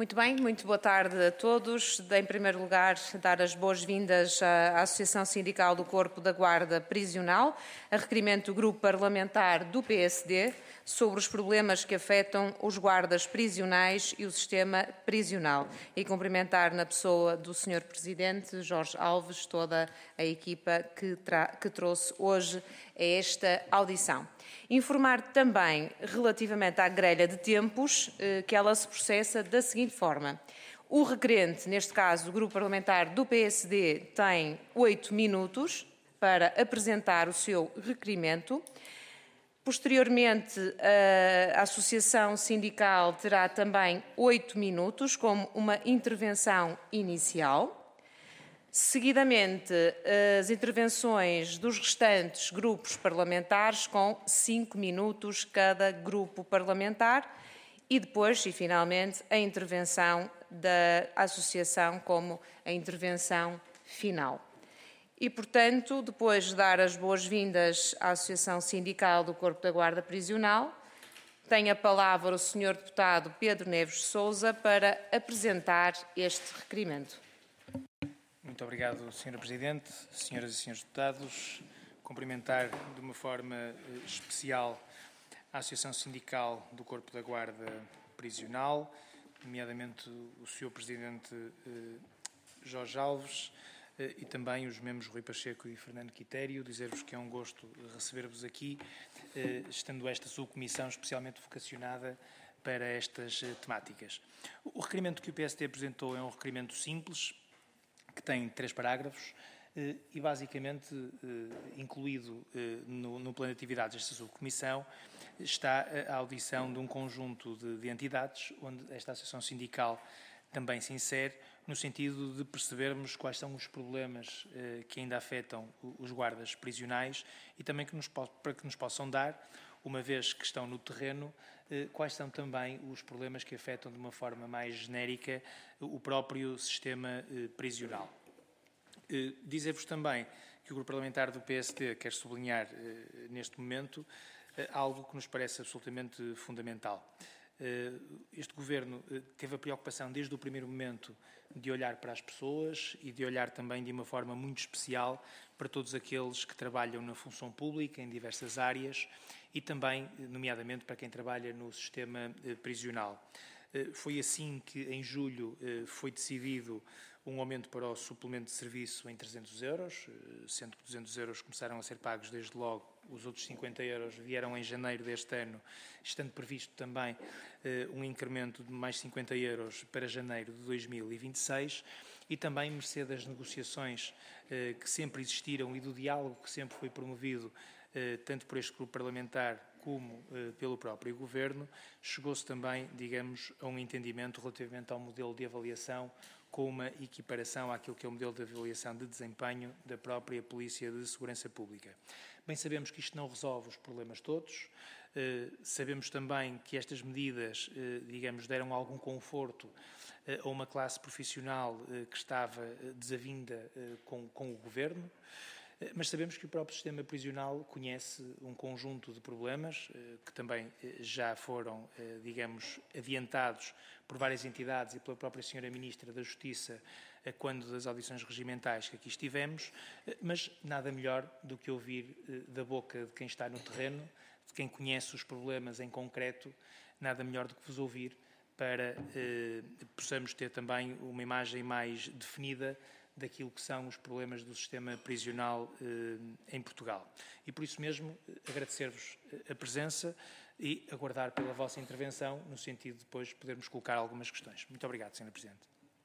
Muito bem, muito boa tarde a todos. Em primeiro lugar, dar as boas-vindas à Associação Sindical do Corpo da Guarda Prisional, a requerimento do Grupo Parlamentar do PSD sobre os problemas que afetam os guardas prisionais e o sistema prisional. E cumprimentar na pessoa do Sr. Presidente Jorge Alves toda a equipa que trouxe hoje a esta audição. Informar também, relativamente à grelha de tempos, que ela se processa da seguinte forma. O requerente, neste caso o Grupo Parlamentar do PSD, tem 8 minutos para apresentar o seu requerimento. Posteriormente, a Associação Sindical terá também 8 minutos como uma intervenção inicial. Seguidamente, as intervenções dos restantes grupos parlamentares com 5 minutos cada grupo parlamentar e depois, e finalmente, a intervenção da Associação como a intervenção final. E, portanto, depois de dar as boas-vindas à Associação Sindical do Corpo da Guarda Prisional, tem a palavra o Sr. Deputado Pedro Neves de Sousa para apresentar este requerimento. Muito obrigado, Sra. Presidente, Senhoras e Senhores Deputados. Cumprimentar de uma forma especial a Associação Sindical do Corpo da Guarda Prisional, nomeadamente o Sr. Presidente Jorge Alves e também os membros Rui Pacheco e Fernando Quitério. Dizer-vos que é um gosto receber-vos aqui, estando esta subcomissão especialmente vocacionada para estas temáticas. O requerimento que o PSD apresentou é um requerimento simples, que tem 3 parágrafos e, basicamente, incluído no plano de atividades desta subcomissão, está a audição de um conjunto de entidades, onde esta Associação Sindical também se insere, no sentido de percebermos quais são os problemas que ainda afetam os guardas prisionais e também para que nos possam dar, uma vez que estão no terreno, quais são também os problemas que afetam de uma forma mais genérica o próprio sistema prisional. Dizer-vos também que o Grupo Parlamentar do PSD quer sublinhar neste momento algo que nos parece absolutamente fundamental. Este Governo teve a preocupação desde o primeiro momento de olhar para as pessoas e de olhar também de uma forma muito especial para todos aqueles que trabalham na função pública em diversas áreas e também, nomeadamente, para quem trabalha no sistema prisional. Foi assim que, em julho, foi decidido um aumento para o suplemento de serviço em 300 euros, sendo que 200 euros começaram a ser pagos desde logo, os outros 50 euros vieram em janeiro deste ano, estando previsto também um incremento de mais 50 euros para janeiro de 2026 e também, mercê das negociações que sempre existiram e do diálogo que sempre foi promovido tanto por este grupo parlamentar como pelo próprio Governo, chegou-se também, digamos, a um entendimento relativamente ao modelo de avaliação com uma equiparação àquilo que é o modelo de avaliação de desempenho da própria Polícia de Segurança Pública. Bem, sabemos que isto não resolve os problemas todos, sabemos também que estas medidas, digamos, deram algum conforto a uma classe profissional que estava desavinda com o Governo, mas sabemos que o próprio sistema prisional conhece um conjunto de problemas que também já foram, digamos, adiantados por várias entidades e pela própria Sra. Ministra da Justiça quando das audições regimentais que aqui estivemos, mas nada melhor do que ouvir da boca de quem está no terreno, de quem conhece os problemas em concreto, nada melhor do que vos ouvir para possamos ter também uma imagem mais definida daquilo que são os problemas do sistema prisional em Portugal. E por isso mesmo agradecer-vos a presença e aguardar pela vossa intervenção no sentido de depois podermos colocar algumas questões. Muito obrigado, Sra. Presidente.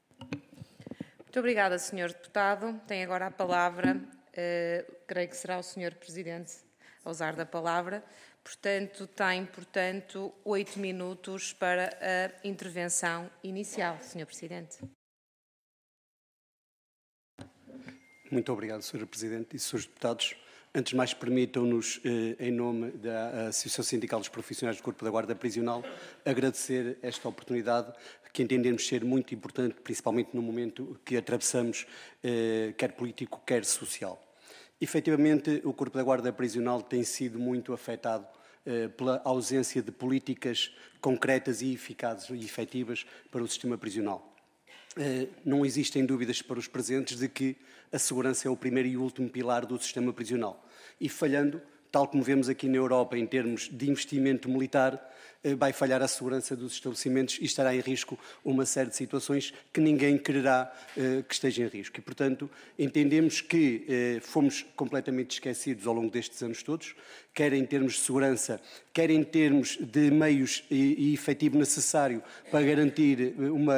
Muito obrigada, Sr. Deputado. Tem agora a palavra, creio que será o Sr. Presidente a usar da palavra. Tem, 8 minutos para a intervenção inicial, Sr. Presidente. Muito obrigado, Sr. Presidente e Srs. Deputados. Antes de mais, permitam-nos, em nome da Associação Sindical dos Profissionais do Corpo da Guarda Prisional, agradecer esta oportunidade que entendemos ser muito importante, principalmente no momento que atravessamos, quer político, quer social. Efetivamente, o Corpo da Guarda Prisional tem sido muito afetado pela ausência de políticas concretas e eficazes e efetivas para o sistema prisional. Não existem dúvidas para os presentes de que a segurança é o primeiro e último pilar do sistema prisional. E falhando, tal como vemos aqui na Europa em termos de investimento militar, vai falhar a segurança dos estabelecimentos e estará em risco uma série de situações que ninguém quererá que esteja em risco. E, portanto, entendemos que fomos completamente esquecidos ao longo destes anos todos, quer em termos de segurança, quer em termos de meios e efetivo necessário para garantir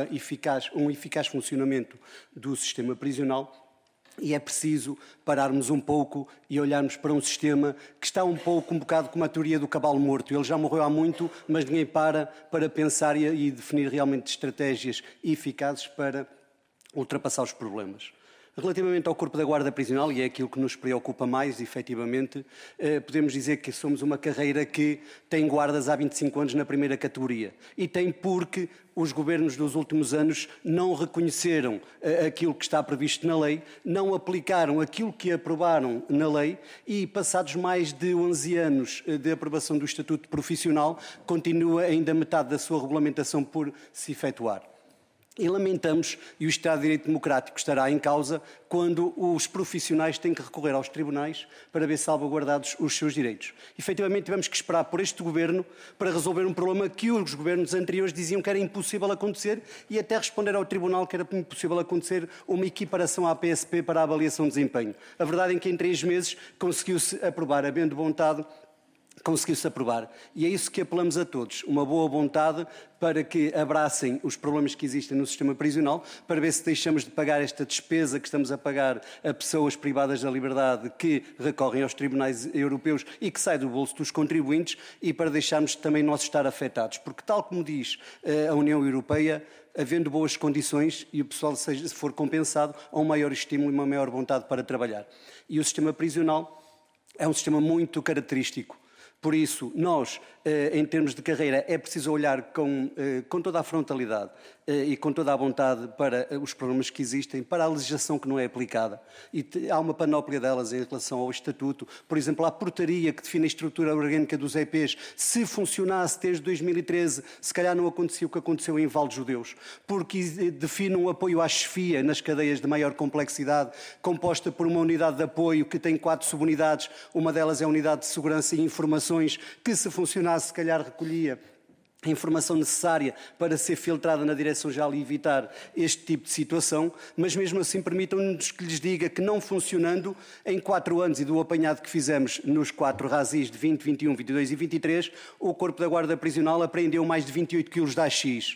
um eficaz funcionamento do sistema prisional. E é preciso pararmos um pouco e olharmos para um sistema que está um bocado como a teoria do cavalo morto. Ele já morreu há muito, mas ninguém para pensar e definir realmente estratégias eficazes para ultrapassar os problemas. Relativamente ao Corpo da Guarda Prisional, e é aquilo que nos preocupa mais, efetivamente, podemos dizer que somos uma carreira que tem guardas há 25 anos na primeira categoria. E tem porque os governos dos últimos anos não reconheceram aquilo que está previsto na lei, não aplicaram aquilo que aprovaram na lei e, passados mais de 11 anos de aprovação do Estatuto Profissional, continua ainda metade da sua regulamentação por se efetuar. E lamentamos, e o Estado de Direito Democrático estará em causa, quando os profissionais têm que recorrer aos tribunais para ver salvaguardados os seus direitos. Efetivamente, tivemos que esperar por este Governo para resolver um problema que os governos anteriores diziam que era impossível acontecer e até responder ao Tribunal que era impossível acontecer uma equiparação à PSP para a avaliação de desempenho. A verdade é que em 3 meses conseguiu-se aprovar, havendo vontade, conseguiu-se aprovar. E é isso que apelamos a todos, uma boa vontade para que abracem os problemas que existem no sistema prisional, para ver se deixamos de pagar esta despesa que estamos a pagar a pessoas privadas da liberdade que recorrem aos tribunais europeus e que sai do bolso dos contribuintes e para deixarmos também nós estar afetados. Porque, tal como diz a União Europeia, havendo boas condições e o pessoal se for compensado, há um maior estímulo e uma maior vontade para trabalhar. E o sistema prisional é um sistema muito característico. Por isso, nós, em termos de carreira, é preciso olhar com toda a frontalidade e com toda a vontade para os problemas que existem, para a legislação que não é aplicada. E há uma panóplia delas em relação ao Estatuto. Por exemplo, a portaria que define a estrutura orgânica dos EPs, se funcionasse desde 2013, se calhar não acontecia o que aconteceu em Val de Judeus, porque define um apoio à chefia nas cadeias de maior complexidade, composta por uma unidade de apoio que tem 4 subunidades, uma delas é a unidade de segurança e informação, que se funcionasse, se calhar recolhia a informação necessária para ser filtrada na direção-geral e evitar este tipo de situação, mas mesmo assim permitam-nos que lhes diga que não funcionando, em 4 anos e do apanhado que fizemos nos 4 razis de 20, 21, 22 e 23, o Corpo da Guarda Prisional apreendeu mais de 28 quilos de AX.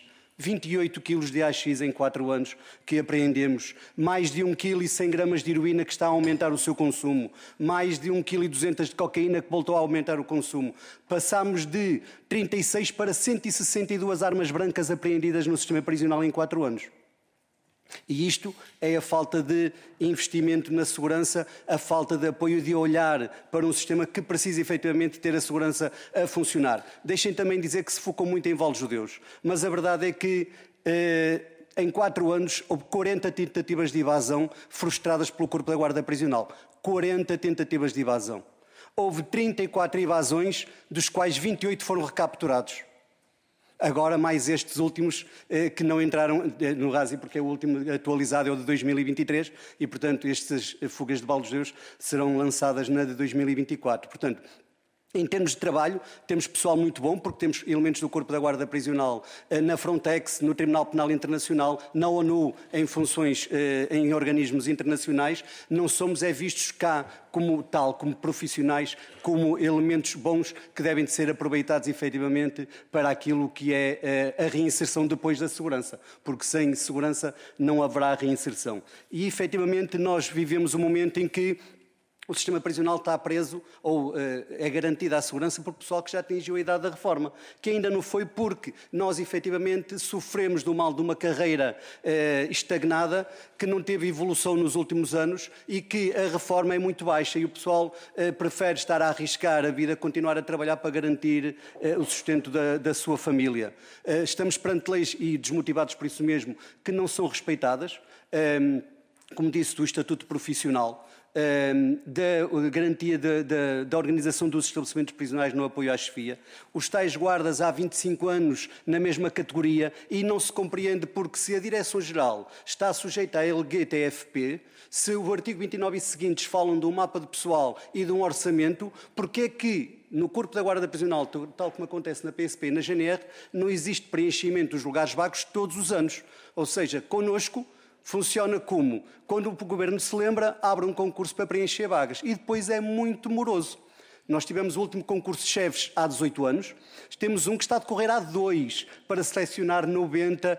28 quilos de AX em 4 anos que apreendemos, mais de 1,1 kg de heroína que está a aumentar o seu consumo, mais de 1,2 kg de cocaína que voltou a aumentar o consumo. Passámos de 36 para 162 armas brancas apreendidas no sistema prisional em 4 anos. E isto é a falta de investimento na segurança, a falta de apoio, de olhar para um sistema que precisa efetivamente ter a segurança a funcionar. Deixem também dizer que se focou muito em Val de Judeus, mas a verdade é que em 4 anos houve 40 tentativas de evasão frustradas pelo Corpo da Guarda Prisional. 40 tentativas de evasão. Houve 34 evasões, dos quais 28 foram recapturados. Agora, mais estes últimos que não entraram no RASI, porque o último atualizado é o de 2023 e, portanto, estas fugas de Val de Judeus serão lançadas na de 2024. Portanto, em termos de trabalho, temos pessoal muito bom, porque temos elementos do Corpo da Guarda Prisional na Frontex, no Tribunal Penal Internacional, na ONU, em funções em organismos internacionais. Não somos vistos cá como tal, como profissionais, como elementos bons que devem de ser aproveitados efetivamente para aquilo que é a reinserção depois da segurança, porque sem segurança não haverá reinserção. E efetivamente nós vivemos um momento em que o sistema prisional está preso, ou é garantida a segurança por pessoal que já atingiu a idade da reforma, que ainda não foi porque nós efetivamente sofremos do mal de uma carreira estagnada, que não teve evolução nos últimos anos e que a reforma é muito baixa e o pessoal prefere estar a arriscar a vida, continuar a trabalhar para garantir o sustento da sua família. Estamos perante leis e desmotivados por isso mesmo, que não são respeitadas, como disse, do Estatuto Profissional. da garantia da organização dos estabelecimentos prisionais no apoio à chefia. Os tais guardas há 25 anos na mesma categoria e não se compreende porque se a Direção-Geral está sujeita à LGTFP, se o artigo 29 e seguintes falam de um mapa de pessoal e de um orçamento, porque é que no Corpo da Guarda Prisional, tal como acontece na PSP e na GNR, não existe preenchimento dos lugares vagos todos os anos? Ou seja, connosco funciona como, quando o Governo se lembra, abre um concurso para preencher vagas e depois é muito moroso. Nós tivemos o último concurso de chefes há 18 anos, temos um que está a decorrer há 2 para selecionar 90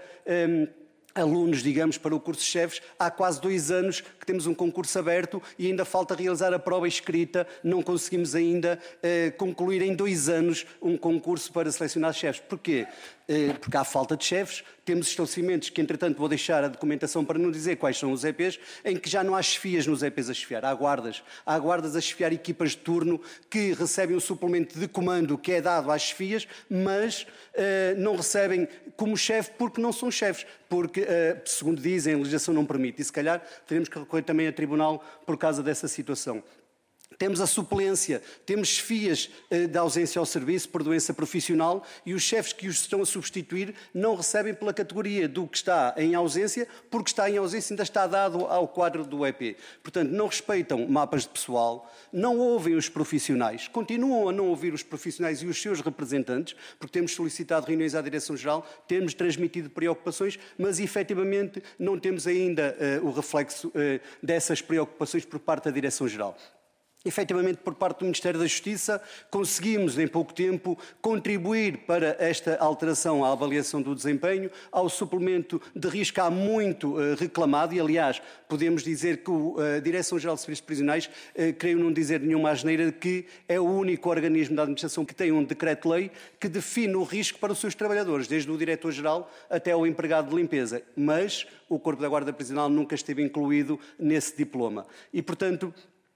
alunos, digamos, para o curso de chefes. Há quase 2 anos que temos um concurso aberto e ainda falta realizar a prova escrita. Não conseguimos ainda concluir em 2 anos um concurso para selecionar chefes. Porquê? Porque há falta de chefes, temos estabelecimentos que, entretanto, vou deixar a documentação para não dizer quais são os EPs, em que já não há chefias nos EPs a chefiar, há guardas a chefiar equipas de turno que recebem um suplemento de comando que é dado às chefias, mas não recebem como chefe porque não são chefes, porque, segundo dizem, a legislação não permite, e se calhar teremos que recorrer também a tribunal por causa dessa situação. Temos a suplência, temos chefias de ausência ao serviço por doença profissional e os chefes que os estão a substituir não recebem pela categoria do que está em ausência, porque está em ausência ainda está dado ao quadro do EP. Portanto, não respeitam mapas de pessoal, não ouvem os profissionais, continuam a não ouvir os profissionais e os seus representantes, porque temos solicitado reuniões à Direção-Geral, temos transmitido preocupações, mas efetivamente não temos ainda o reflexo dessas preocupações por parte da Direção-Geral. Efetivamente, por parte do Ministério da Justiça, conseguimos, em pouco tempo, contribuir para esta alteração à avaliação do desempenho, ao suplemento de risco há muito reclamado, e, aliás, podemos dizer que a Direção-Geral de Serviços Prisionais, creio não dizer nenhuma asneira, que é o único organismo da administração que tem um decreto-lei que define o risco para os seus trabalhadores, desde o Diretor-Geral até ao empregado de limpeza. Mas o Corpo da Guarda Prisional nunca esteve incluído nesse diploma. E, portanto,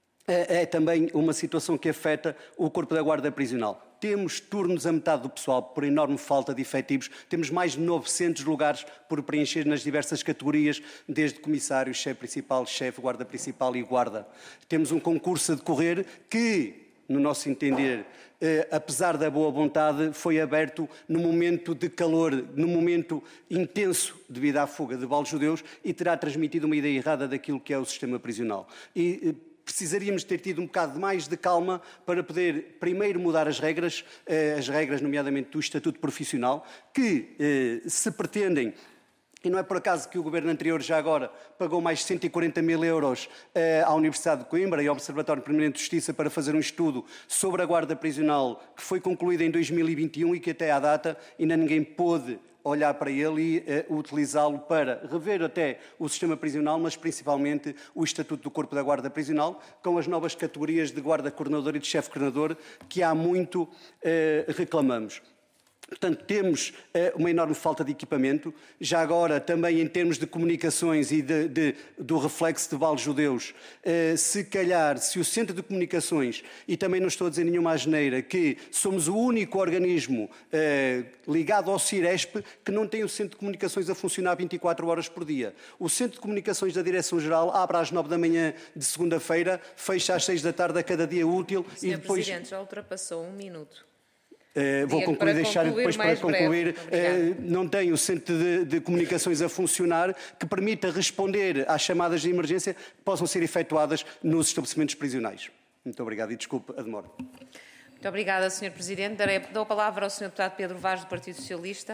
é também uma situação que afeta o Corpo da Guarda Prisional. Temos turnos a metade do pessoal por enorme falta de efetivos. Temos mais de 900 lugares por preencher nas diversas categorias, desde comissário, chefe principal, chefe, guarda principal e guarda. Temos um concurso a decorrer que, no nosso entender, apesar da boa vontade, foi aberto no momento de calor, no momento intenso devido à fuga de Valjudeus e terá transmitido uma ideia errada daquilo que é o sistema prisional. Precisaríamos ter tido um bocado mais de calma para poder primeiro mudar as regras, nomeadamente do Estatuto Profissional, que se pretendem, e não é por acaso que o Governo anterior já agora pagou mais de 140 mil euros à Universidade de Coimbra e ao Observatório Permanente de Justiça para fazer um estudo sobre a Guarda Prisional que foi concluído em 2021 e que até à data ainda ninguém pôde olhar para ele e utilizá-lo para rever até o sistema prisional, mas principalmente o Estatuto do Corpo da Guarda Prisional, com as novas categorias de guarda-coordenador e de chefe-coordenador que há muito reclamamos. Portanto, temos uma enorme falta de equipamento. Já agora, também em termos de comunicações e do reflexo de Valjudeus, se calhar, se o Centro de Comunicações, e também não estou a dizer nenhuma asneira, que somos o único organismo ligado ao Ciresp que não tem o Centro de Comunicações a funcionar 24 horas por dia. O Centro de Comunicações da Direção-Geral abre às 9 da manhã de segunda-feira, fecha às 6 da tarde a cada dia útil. Senhor e depois... Presidente, já ultrapassou 1 minuto. Vou concluir, deixar depois para concluir. Não tem o Centro de Comunicações a funcionar que permita responder às chamadas de emergência que possam ser efetuadas nos estabelecimentos prisionais. Muito obrigado e desculpe a demora. Muito obrigada, Sr. Presidente. Dou a palavra ao Sr. Deputado Pedro Vaz, do Partido Socialista.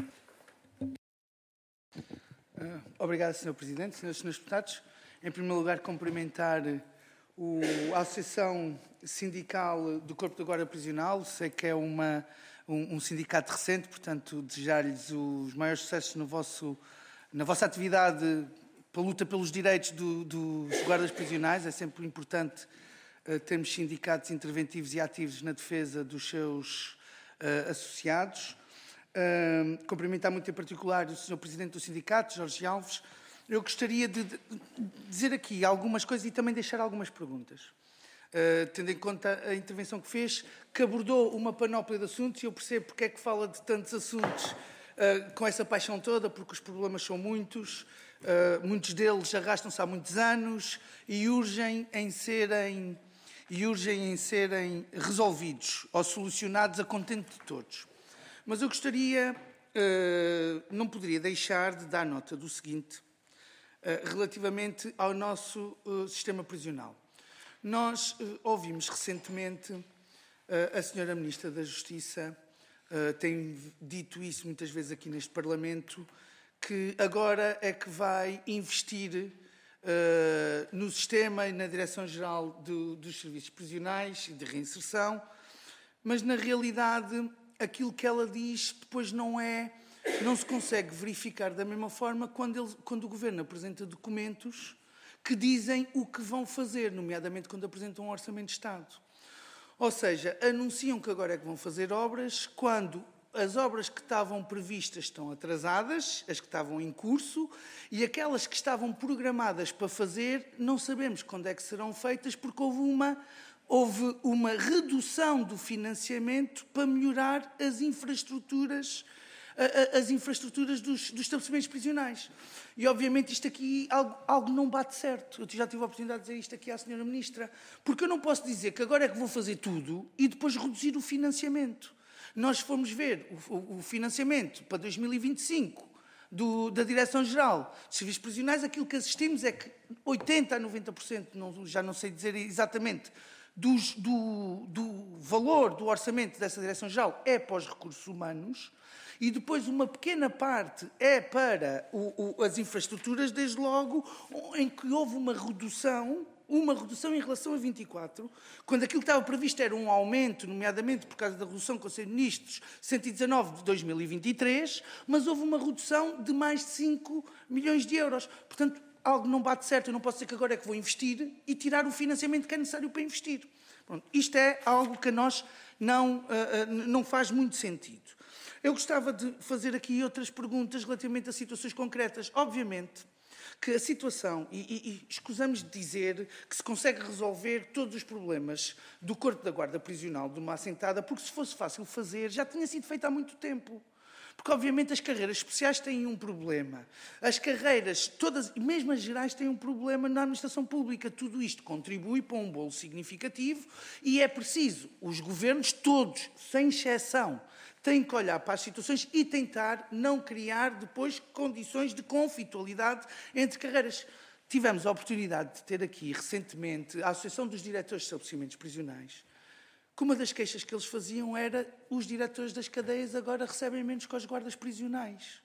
Obrigado, Sr. Presidente. Senhoras e senhores deputados, em primeiro lugar, cumprimentar a Associação Sindical do Corpo da Guarda Prisional. Sei que é um sindicato recente, portanto, desejar-lhes os maiores sucessos na vossa atividade para a luta pelos direitos dos guardas prisionais. É sempre importante termos sindicatos interventivos e ativos na defesa dos seus associados. Cumprimentar muito em particular o Sr. Presidente do Sindicato, Jorge Alves. Eu gostaria de dizer aqui algumas coisas e também deixar algumas perguntas. Tendo em conta a intervenção que fez, que abordou uma panóplia de assuntos, e eu percebo porque é que fala de tantos assuntos com essa paixão toda, porque os problemas são muitos, muitos deles arrastam-se há muitos anos e urgem em serem resolvidos ou solucionados a contento de todos. Mas eu gostaria, não poderia deixar de dar nota do seguinte, relativamente ao nosso sistema prisional. Nós ouvimos recentemente a senhora Ministra da Justiça, tem dito isso muitas vezes aqui neste Parlamento, que agora é que vai investir no sistema e na Direção-Geral dos Serviços Prisionais e de Reinserção, mas na realidade aquilo que ela diz depois não se consegue verificar da mesma forma quando o Governo apresenta documentos que dizem o que vão fazer, nomeadamente quando apresentam um Orçamento de Estado. Ou seja, anunciam que agora é que vão fazer obras quando as obras que estavam previstas estão atrasadas, as que estavam em curso, e aquelas que estavam programadas para fazer, não sabemos quando é que serão feitas, porque houve uma redução do financiamento para melhorar as infraestruturas dos estabelecimentos prisionais. E, obviamente, isto aqui, algo não bate certo. Eu já tive a oportunidade de dizer isto aqui à Sra. Ministra, porque eu não posso dizer que agora é que vou fazer tudo e depois reduzir o financiamento. Nós fomos ver o financiamento para 2025 da Direção-Geral de Serviços Prisionais, aquilo que assistimos é que 80% a 90%, já não sei dizer exatamente, do valor do orçamento dessa Direção-Geral é para os recursos humanos e depois uma pequena parte é para as infraestruturas, desde logo, em que houve uma redução em relação a 24, quando aquilo que estava previsto era um aumento, nomeadamente por causa da redução do Conselho de Ministros 119 de 2023, mas houve uma redução de mais de 5 milhões de euros. Portanto, algo não bate certo, eu não posso dizer que agora é que vou investir e tirar o financiamento que é necessário para investir. Pronto, isto é algo que a nós não faz muito sentido. Eu gostava de fazer aqui outras perguntas relativamente a situações concretas. Obviamente que a situação, e escusamos de dizer que se consegue resolver todos os problemas do Corpo da Guarda Prisional de uma assentada, porque se fosse fácil fazer, já tinha sido feito há muito tempo. Porque, obviamente, as carreiras especiais têm um problema. As carreiras, todas, mesmo as gerais, têm um problema na administração pública. Tudo isto contribui para um bolo significativo e é preciso, os governos todos, sem exceção, têm que olhar para as situações e tentar não criar depois condições de conflitualidade entre carreiras. Tivemos a oportunidade de ter aqui, recentemente, a Associação dos Diretores de Estabelecimentos Prisionais, que uma das queixas que eles faziam era os diretores das cadeias agora recebem menos que os guardas prisionais.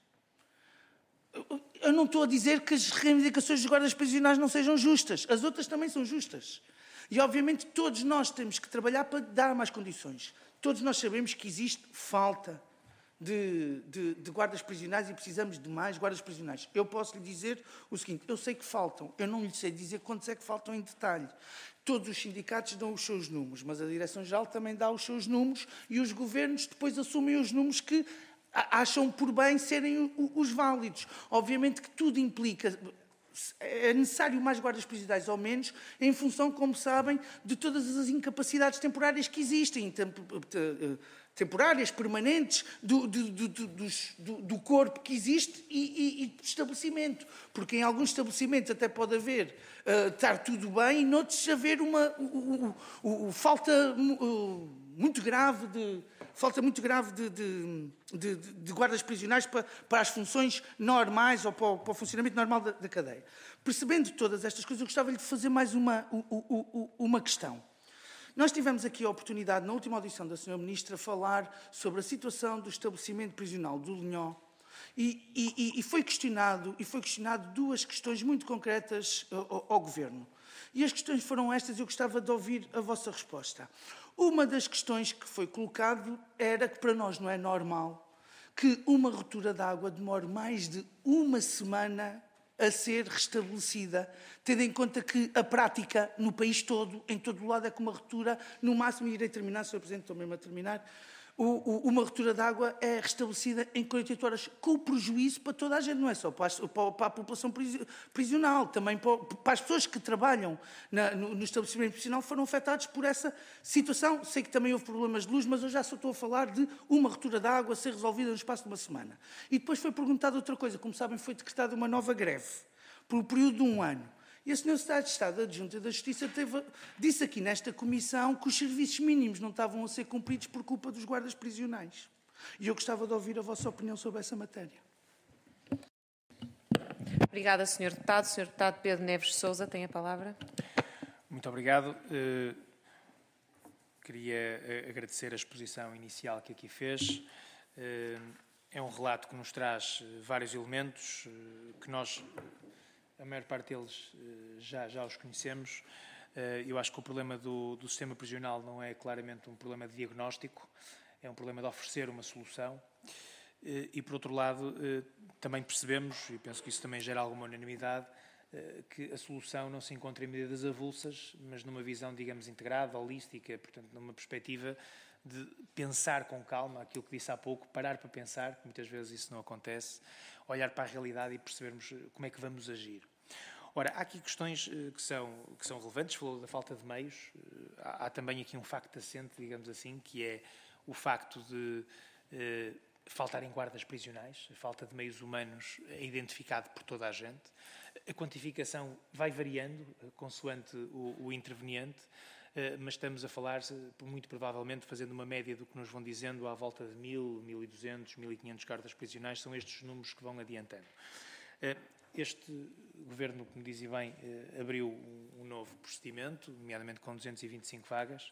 Eu não estou a dizer que as reivindicações dos guardas prisionais não sejam justas. As outras também são justas. E, obviamente, todos nós temos que trabalhar para dar mais condições. Todos nós sabemos que existe falta de guardas prisionais e precisamos de mais guardas prisionais. Eu posso lhe dizer o seguinte, eu sei que faltam, eu não lhe sei dizer quantos é que faltam em detalhe. Todos os sindicatos dão os seus números, mas a Direção-Geral também dá os seus números e os governos depois assumem os números que acham por bem serem os válidos. Obviamente que tudo implica... É necessário mais guardas prisionais ou menos, em função, como sabem, de todas as incapacidades temporárias que existem, temporárias, permanentes, do corpo que existe e do estabelecimento. Porque em alguns estabelecimentos até pode haver, estar tudo bem, e noutros haver uma falta muito grave de guardas prisionais para as funções normais ou para o funcionamento normal da cadeia. Percebendo todas estas coisas, eu gostava de fazer mais uma questão. Nós tivemos aqui a oportunidade, na última audição da Sra. Ministra, falar sobre a situação do estabelecimento prisional do Linhó e foi questionado duas questões muito concretas ao Governo. E as questões foram estas e eu gostava de ouvir a vossa resposta. Uma das questões que foi colocado era que para nós não é normal que uma ruptura de água demore mais de uma semana a ser restabelecida, tendo em conta que a prática no país todo, em todo o lado, é que uma ruptura, no máximo, e irei terminar, Sr. Presidente, estou mesmo a terminar, Uma ruptura de água é restabelecida em 48 horas, com prejuízo para toda a gente, não é só para a população prisional, também para as pessoas que trabalham no estabelecimento prisional foram afetados por essa situação. Sei que também houve problemas de luz, mas eu já só estou a falar de uma ruptura de água ser resolvida no espaço de uma semana. E depois foi perguntada outra coisa. Como sabem, foi decretada uma nova greve, por um período de 1 ano. E a Sra. Secretária de Estado Adjunta da Justiça disse aqui nesta comissão que os serviços mínimos não estavam a ser cumpridos por culpa dos guardas prisionais. E eu gostava de ouvir a vossa opinião sobre essa matéria. Obrigada, Sr. Deputado. Sr. Deputado Pedro Neves de Sousa tem a palavra. Muito obrigado. Queria agradecer a exposição inicial que aqui fez. É um relato que nos traz vários elementos que nós, a maior parte deles, já os conhecemos. Eu acho que o problema do sistema prisional não é claramente um problema de diagnóstico, é um problema de oferecer uma solução. E, por outro lado, também percebemos, e penso que isso também gera alguma unanimidade, que a solução não se encontra em medidas avulsas, mas numa visão, digamos, integrada, holística, portanto, numa perspectiva de pensar com calma aquilo que disse há pouco, parar para pensar, que muitas vezes isso não acontece, olhar para a realidade e percebermos como é que vamos agir. Ora, há aqui questões que são relevantes, falou da falta de meios, há também aqui um facto assente, digamos assim, que é o facto de faltarem guardas prisionais, a falta de meios humanos é identificado por toda a gente, a quantificação vai variando consoante o interveniente, mas estamos a falar, muito provavelmente, fazendo uma média do que nos vão dizendo, à volta de 1.000, 1.200, 1.500 guardas prisionais, são estes os números que vão adiantando. Este Governo, como dizia bem, abriu um novo procedimento, nomeadamente com 225 vagas,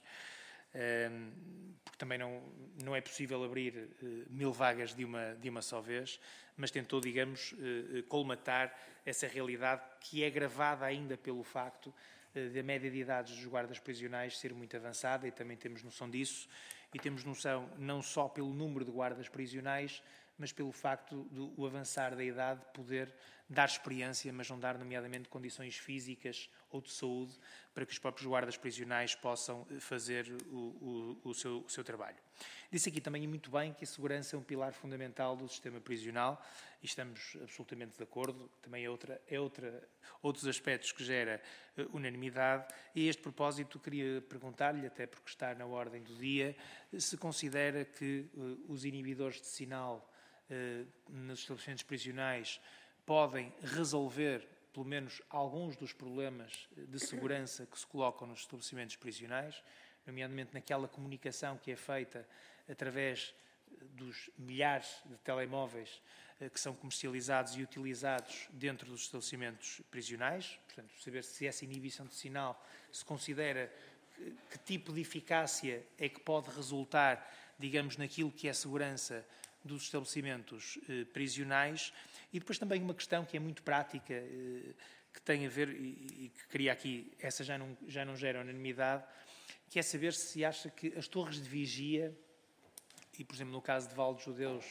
porque também não é possível abrir 1.000 vagas de uma só vez, mas tentou, digamos, colmatar essa realidade que é agravada ainda pelo facto da média de idades dos guardas prisionais ser muito avançada, e também temos noção disso, e temos noção não só pelo número de guardas prisionais, mas pelo facto do avançar da idade poder dar experiência, mas não dar, nomeadamente, condições físicas ou de saúde para que os próprios guardas prisionais possam fazer o seu trabalho. Disse aqui também muito bem que a segurança é um pilar fundamental do sistema prisional e estamos absolutamente de acordo. Também outros aspectos que gera unanimidade. E a este propósito queria perguntar-lhe, até porque está na ordem do dia, se considera que os inibidores de sinal nos estabelecimentos prisionais podem resolver, pelo menos, alguns dos problemas de segurança que se colocam nos estabelecimentos prisionais, nomeadamente naquela comunicação que é feita através dos milhares de telemóveis que são comercializados e utilizados dentro dos estabelecimentos prisionais. Portanto, saber se essa inibição de sinal se considera que tipo de eficácia é que pode resultar, digamos, naquilo que é a segurança dos estabelecimentos prisionais. E depois também uma questão que é muito prática, que tem a ver, e que queria aqui, essa já não gera unanimidade, que é saber se acha que as torres de vigia, e por exemplo no caso de Val dos Judeus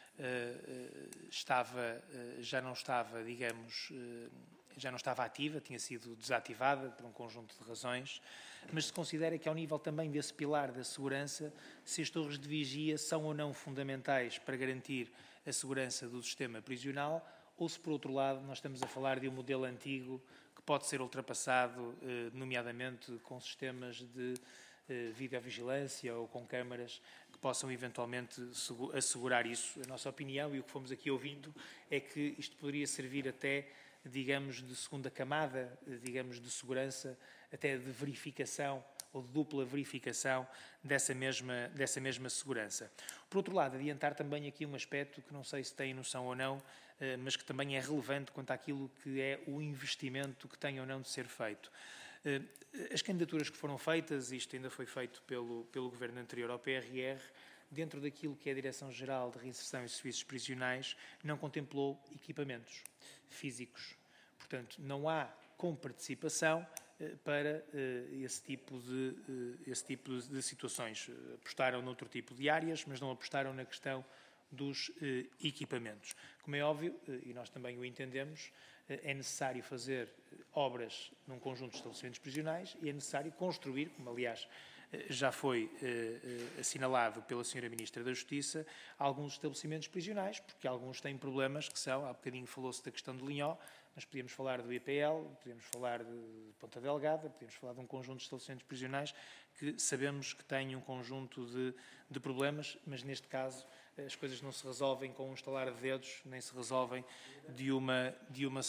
já não estava, digamos, já não estava ativa, tinha sido desativada por um conjunto de razões, mas se considera que ao nível também desse pilar da segurança, se as torres de vigia são ou não fundamentais para garantir a segurança do sistema prisional, ou se, por outro lado, nós estamos a falar de um modelo antigo que pode ser ultrapassado, nomeadamente com sistemas de videovigilância ou com câmaras que possam eventualmente assegurar isso. A nossa opinião e o que fomos aqui ouvindo é que isto poderia servir até, digamos, de segunda camada, digamos, de segurança, até de verificação ou de dupla verificação dessa mesma segurança. Por outro lado, adiantar também aqui um aspecto que não sei se têm noção ou não, mas que também é relevante quanto àquilo que é o investimento que tem ou não de ser feito. As candidaturas que foram feitas, isto ainda foi feito pelo Governo anterior ao PRR, dentro daquilo que é a Direção-Geral de Reinserção e Serviços Prisionais, não contemplou equipamentos físicos. Portanto, não há comparticipação para esse tipo de situações. Apostaram noutro tipo de áreas, mas não apostaram na questão dos equipamentos. Como é óbvio, e nós também o entendemos, é necessário fazer obras num conjunto de estabelecimentos prisionais e é necessário construir, como aliás já foi assinalado pela Sra. Ministra da Justiça, alguns estabelecimentos prisionais, porque alguns têm problemas que são, há bocadinho falou-se da questão do Linhó, mas podíamos falar do IPL, podíamos falar de Ponta Delgada, podíamos falar de um conjunto de estabelecimentos prisionais que sabemos que têm um conjunto de problemas, mas neste caso as coisas não se resolvem com um estalar de dedos, nem se resolvem de uma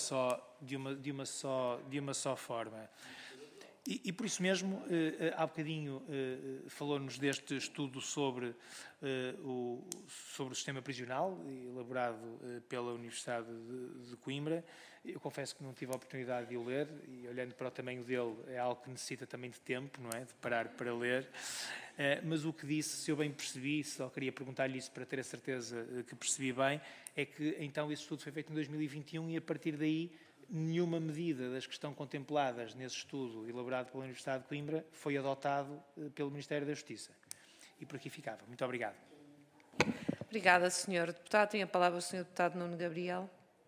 só forma. E por isso mesmo, há bocadinho falou-nos deste estudo sobre o sistema prisional, elaborado pela Universidade de Coimbra. Eu confesso que não tive a oportunidade de o ler, e olhando para o tamanho dele, é algo que necessita também de tempo, não é? De parar para ler. Mas o que disse, se eu bem percebi, só queria perguntar-lhe isso para ter a certeza que percebi bem, é que então esse estudo foi feito em 2021 e a partir daí nenhuma medida das que estão contempladas nesse estudo elaborado pela Universidade de Coimbra foi adotado pelo Ministério da Justiça. E por aqui ficava. Muito obrigado. Obrigada, Sr. Deputado. Tem a palavra o Sr. Deputado Nuno Gabriel.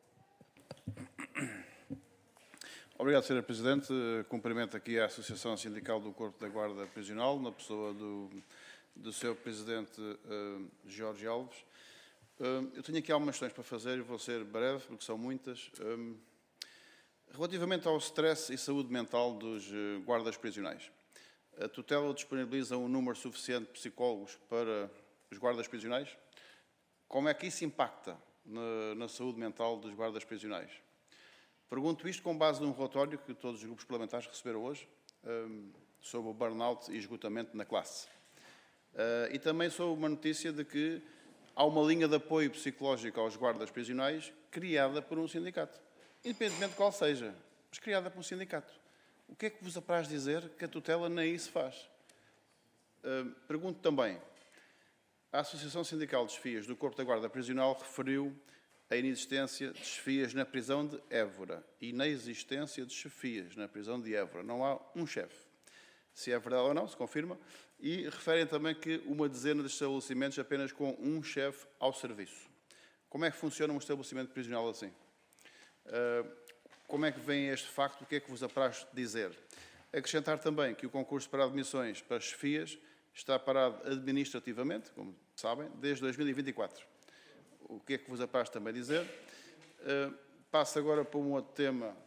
Obrigado, Sra. Presidente. Cumprimento aqui a Associação Sindical do Corpo da Guarda Prisional, na pessoa do Sr. Presidente Jorge Alves. Eu tenho aqui algumas questões para fazer e vou ser breve, porque são muitas. Relativamente ao stress e saúde mental dos guardas prisionais, a tutela disponibiliza um número suficiente de psicólogos para os guardas prisionais? Como é que isso impacta na saúde mental dos guardas prisionais? Pergunto isto com base num relatório que todos os grupos parlamentares receberam hoje sobre o burnout e esgotamento na classe. E também sobre uma notícia de que há uma linha de apoio psicológico aos guardas prisionais criada por um sindicato. Independentemente de qual seja, mas criada por um sindicato. O que é que vos apraz dizer que a tutela nem isso faz? Pergunto também, a Associação Sindical de Chefias do Corpo da Guarda Prisional referiu a inexistência de chefias na prisão de Évora e na existência de chefias na prisão de Évora. Não há um chefe. Se é verdade ou não, se confirma. E referem também que uma dezena de estabelecimentos apenas com um chefe ao serviço. Como é que funciona um estabelecimento prisional assim? Como é que vem este facto? O que é que vos apraz dizer? Acrescentar também que o concurso para admissões para chefias está parado administrativamente, como sabem, desde 2024. O que é que vos apraz também dizer? Passo agora para um outro tema.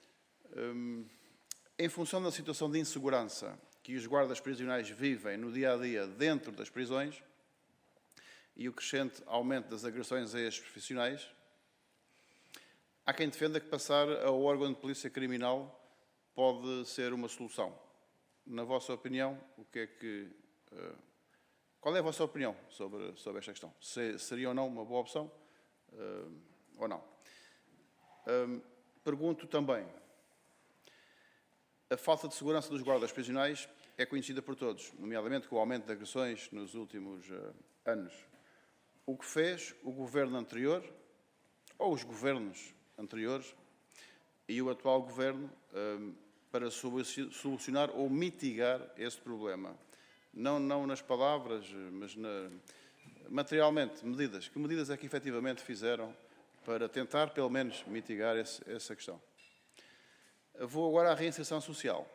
Em função da situação de insegurança que os guardas prisionais vivem no dia-a-dia dentro das prisões e o crescente aumento das agressões a estes profissionais, há quem defenda que passar ao órgão de polícia criminal pode ser uma solução. Na vossa opinião, qual é a vossa opinião sobre esta questão? Seria ou não uma boa opção ou não? Pergunto também, a falta de segurança dos guardas prisionais é conhecida por todos, nomeadamente com o aumento de agressões nos últimos anos. O que fez o governo anterior, ou os governos anteriores, e o atual governo para solucionar ou mitigar esse problema? Não nas palavras, mas materialmente, medidas. Que medidas é que efetivamente fizeram para tentar, pelo menos, mitigar essa questão? Vou agora à reinserção social.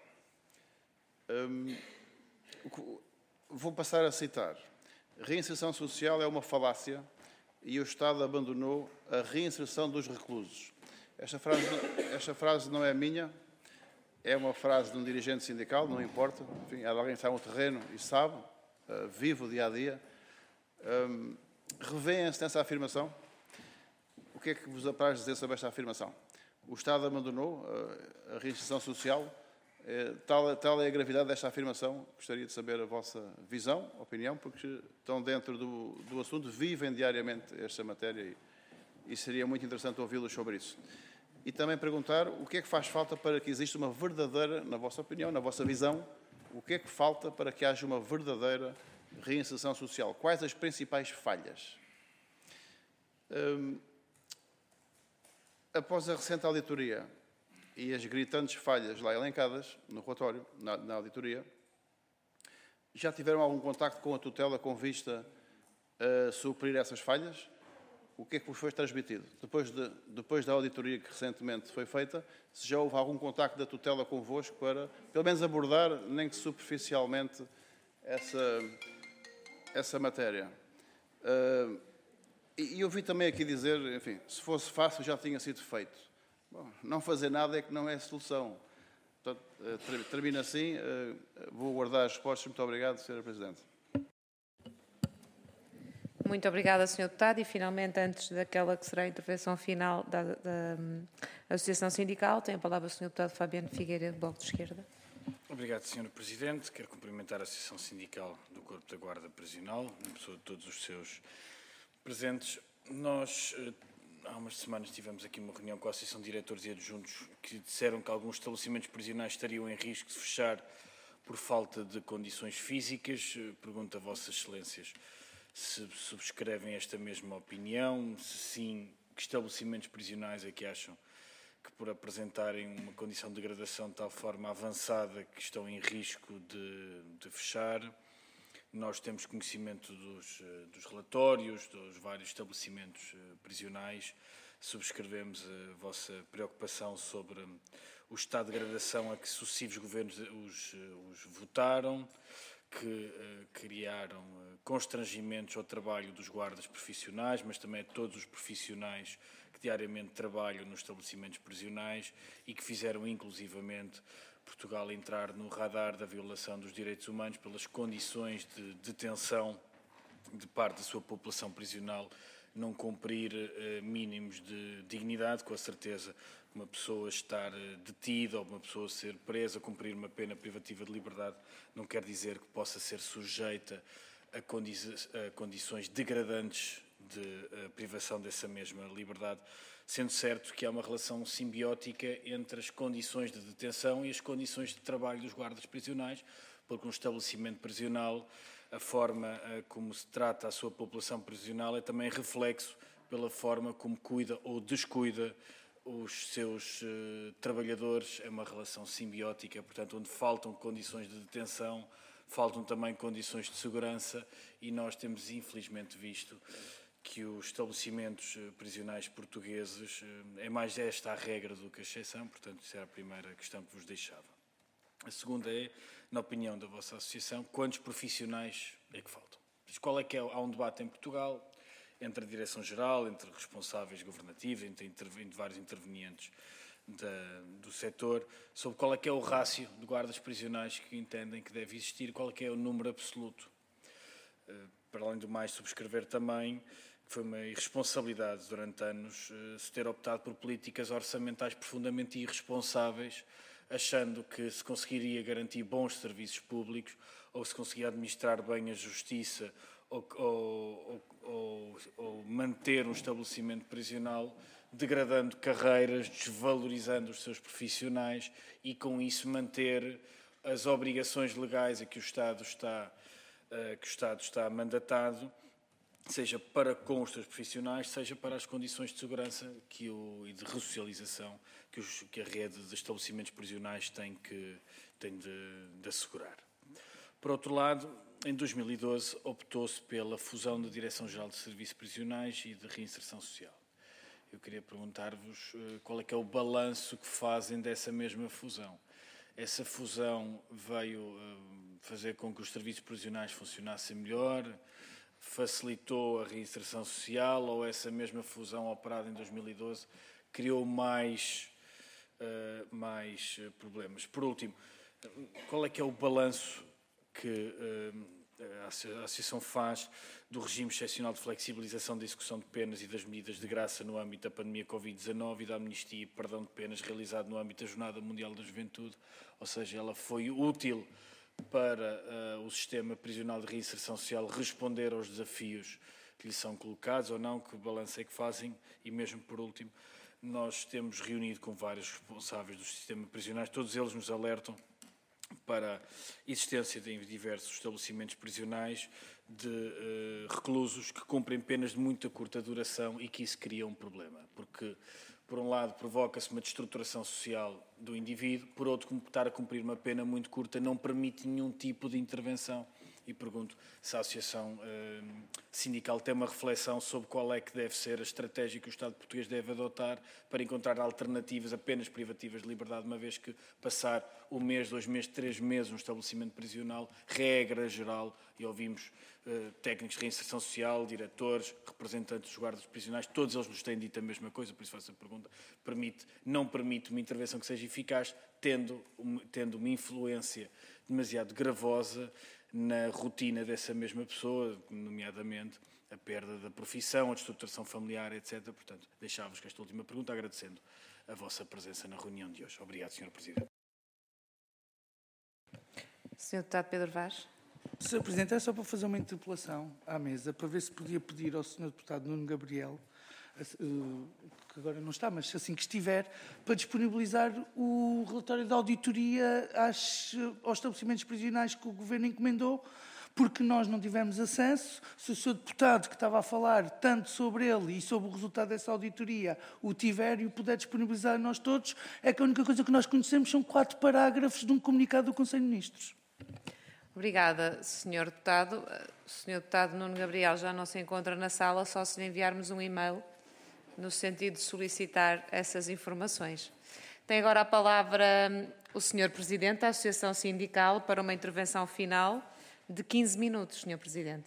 Vou passar a citar. Reinserção social é uma falácia e o Estado abandonou a reinserção dos reclusos. Esta frase não é minha, é uma frase de um dirigente sindical, não importa. Enfim, alguém está no terreno e sabe, vive o dia-a-dia. Revêem-se nessa afirmação? O que é que vos apraz dizer sobre esta afirmação? O Estado abandonou a reinserção social? Tal é a gravidade desta afirmação? Gostaria de saber a vossa visão, opinião, porque estão dentro do assunto, vivem diariamente esta matéria e seria muito interessante ouvi-los sobre isso. E também perguntar o que é que faz falta para que exista uma verdadeira, na vossa opinião, na vossa visão, o que é que falta para que haja uma verdadeira reinserção social? Quais as principais falhas? Após a recente auditoria e as gritantes falhas lá elencadas no relatório, na auditoria, já tiveram algum contacto com a tutela com vista a suprir essas falhas? O que é que vos foi transmitido? Depois da auditoria que recentemente foi feita, se já houve algum contacto da tutela convosco para, pelo menos, abordar, nem que superficialmente, essa matéria. E eu vi também aqui dizer, enfim, se fosse fácil já tinha sido feito. Bom, não fazer nada é que não é a solução. Portanto, termino assim, vou aguardar as respostas. Muito obrigado, Sra. Presidente. Muito obrigada, Sr. Deputado. E, finalmente, antes daquela que será a intervenção final da Associação Sindical, tem a palavra o Sr. Deputado Fabiano Figueiredo, Bloco de Esquerda. Obrigado, Sr. Presidente. Quero cumprimentar a Associação Sindical do Corpo da Guarda Prisional, em pessoa de todos os seus presentes. Nós, há umas semanas, tivemos aqui uma reunião com a Associação de Diretores e Adjuntos que disseram que alguns estabelecimentos prisionais estariam em risco de fechar por falta de condições físicas. Pergunto a Vossas Excelências se subscrevem esta mesma opinião, se sim, que estabelecimentos prisionais é que acham que, por apresentarem uma condição de degradação de tal forma avançada, que estão em risco de fechar. Nós temos conhecimento dos relatórios dos vários estabelecimentos prisionais, subscrevemos a vossa preocupação sobre o estado de degradação a que sucessivos governos os votaram, que criaram constrangimentos ao trabalho dos guardas profissionais, mas também a todos os profissionais que diariamente trabalham nos estabelecimentos prisionais e que fizeram inclusivamente Portugal entrar no radar da violação dos direitos humanos pelas condições de detenção de parte da sua população prisional, não cumprir mínimos de dignidade. Com a certeza, uma pessoa estar detida ou uma pessoa ser presa, cumprir uma pena privativa de liberdade, não quer dizer que possa ser sujeita a condições degradantes de privação dessa mesma liberdade, sendo certo que há uma relação simbiótica entre as condições de detenção e as condições de trabalho dos guardas prisionais, porque um estabelecimento prisional, a forma como se trata a sua população prisional é também reflexo pela forma como cuida ou descuida os seus trabalhadores. É uma relação simbiótica, portanto, onde faltam condições de detenção, faltam também condições de segurança, e nós temos infelizmente visto que os estabelecimentos prisionais portugueses, é mais esta a regra do que a exceção. Portanto, isso era a primeira questão que vos deixava. A segunda é, na opinião da vossa associação, quantos profissionais é que faltam? Qual é que é? Há um debate em Portugal entre a Direção-Geral, entre responsáveis governativos, entre vários intervenientes do setor, sobre qual é que é o rácio de guardas prisionais que entendem que deve existir, qual é que é o número absoluto. Para além do mais, subscrever também que foi uma irresponsabilidade durante anos se ter optado por políticas orçamentais profundamente irresponsáveis, achando que se conseguiria garantir bons serviços públicos ou se conseguia administrar bem a justiça ou manter um estabelecimento prisional, degradando carreiras, desvalorizando os seus profissionais e, com isso, manter as obrigações legais a que o Estado está mandatado, seja para com os seus profissionais, seja para as condições de segurança e de ressocialização que a rede de estabelecimentos prisionais tem de assegurar. Por outro lado, em 2012, optou-se pela fusão da Direção-Geral de Serviços Prisionais e de Reinserção Social. Eu queria perguntar-vos qual é que é o balanço que fazem dessa mesma fusão. Essa fusão veio fazer com que os serviços prisionais funcionassem melhor, facilitou a reinserção social, ou essa mesma fusão operada em 2012 criou mais problemas? Por último, qual é que é o balanço que a Associação faz do regime excepcional de flexibilização da execução de penas e das medidas de graça no âmbito da pandemia Covid-19 e da amnistia e perdão de penas realizado no âmbito da Jornada Mundial da Juventude? Ou seja, ela foi útil para o sistema prisional de reinserção social responder aos desafios que lhe são colocados ou não? Que balanço é que fazem? E mesmo por último, nós temos reunido com vários responsáveis do sistema prisionais, todos eles nos alertam para a existência de diversos estabelecimentos prisionais de reclusos que cumprem penas de muita curta duração e que isso cria um problema, porque, por um lado, provoca-se uma destruturação social do indivíduo, por outro, como estar a cumprir uma pena muito curta não permite nenhum tipo de intervenção e pergunto se a Associação Sindical tem uma reflexão sobre qual é que deve ser a estratégia que o Estado português deve adotar para encontrar alternativas apenas privativas de liberdade, uma vez que passar um mês, 2 meses, 3 meses num estabelecimento prisional, regra geral, e ouvimos técnicos de reinserção social, diretores, representantes dos guardas prisionais, todos eles nos têm dito a mesma coisa, por isso faço a pergunta, não permite uma intervenção que seja eficaz, tendo uma influência demasiado gravosa na rotina dessa mesma pessoa, nomeadamente a perda da profissão, a destruturação familiar, etc. Portanto, deixava-vos com esta última pergunta, agradecendo a vossa presença na reunião de hoje. Obrigado, Sr. Presidente. Sr. Deputado Pedro Vaz. Sr. Presidente, é só para fazer uma interpelação à mesa, para ver se podia pedir ao Sr. Deputado Nuno Gabriel, que agora não está, mas assim que estiver, para disponibilizar o relatório de auditoria aos estabelecimentos prisionais que o Governo encomendou, porque nós não tivemos acesso. Se o Sr. Deputado, que estava a falar tanto sobre ele e sobre o resultado dessa auditoria, o tiver e o puder disponibilizar a nós todos, é que a única coisa que nós conhecemos são 4 parágrafos de um comunicado do Conselho de Ministros. Obrigada, Sr. Deputado. O Sr. Deputado Nuno Gabriel já não se encontra na sala, só se lhe enviarmos um e-mail no sentido de solicitar essas informações. Tem agora a palavra o Sr. Presidente da Associação Sindical para uma intervenção final de 15 minutos, Sr. Presidente.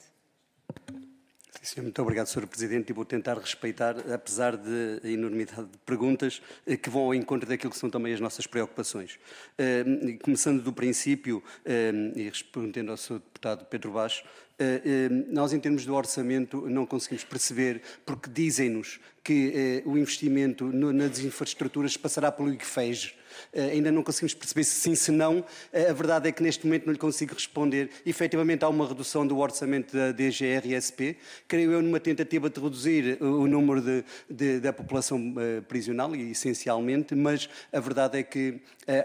Sim, senhor. Muito obrigado, Sr. Presidente, e vou tentar respeitar, apesar de enormidade de perguntas, que vão ao encontro daquilo que são também as nossas preocupações. Começando do princípio, e respondendo ao Sr. Deputado Pedro Vaz, nós, em termos do orçamento, não conseguimos perceber, porque dizem-nos que o investimento nas infraestruturas passará pelo IGFES. Ainda não conseguimos perceber se sim, se não. A verdade é que neste momento não lhe consigo responder. Efetivamente há uma redução do orçamento da DGRSP, creio eu numa tentativa de reduzir o número da população prisional, essencialmente, mas a verdade é que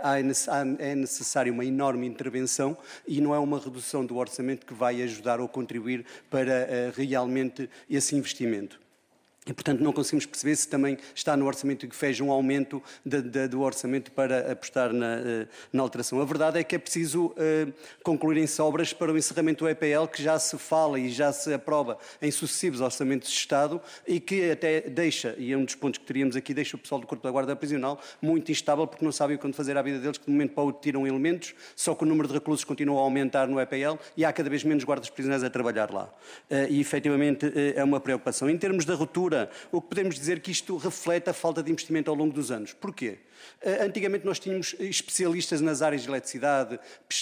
é necessária uma enorme intervenção e não é uma redução do orçamento que vai ajudar ou contribuir para realmente esse investimento. E, portanto, não conseguimos perceber se também está no orçamento que fez um aumento do orçamento para apostar na alteração. A verdade é que é preciso concluírem-se obras para o encerramento do EPL, que já se fala e já se aprova em sucessivos orçamentos de Estado e que até deixa, e é um dos pontos que teríamos aqui, deixa o pessoal do Corpo da Guarda Prisional muito instável, porque não sabem quando fazer à vida deles, que de momento para outro tiram elementos, só que o número de reclusos continua a aumentar no EPL e há cada vez menos guardas prisionais a trabalhar lá. E, efetivamente, é uma preocupação. Em termos da ruptura, o que podemos dizer que isto reflete a falta de investimento ao longo dos anos. Porquê? Antigamente nós tínhamos especialistas nas áreas de eletricidade,